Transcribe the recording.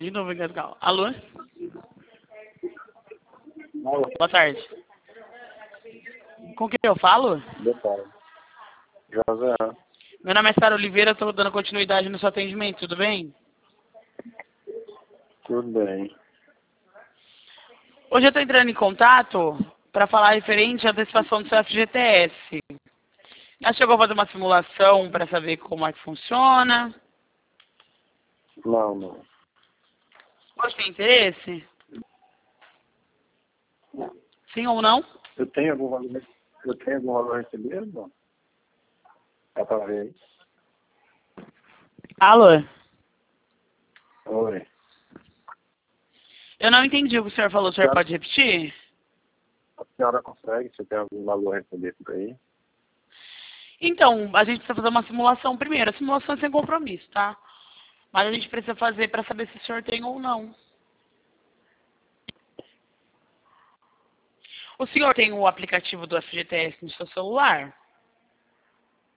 De novo, engasgal. Alô? Alô, Boa tarde. Com quem eu falo? boa tarde. José, Meu nome é Sara Oliveira, estou dando continuidade no seu atendimento, tudo bem? tudo bem? Hoje eu estou entrando em contato para falar referente à antecipação do seu FGTS. Já chegou a fazer uma simulação para saber como é que funciona? Não. Você tem interesse? Sim ou não? Eu tenho algum valor recebido? Não. Dá pra ver aí? Alô? Oi. Eu não entendi o que o senhor falou, o senhor pode repetir? A senhora consegue? Você tem algum valor recebido aí? Então, a gente precisa fazer uma simulação primeiro. A simulação é sem compromisso, tá? Mas a gente precisa fazer para saber se o senhor tem ou não. O senhor tem o aplicativo do FGTS no seu celular?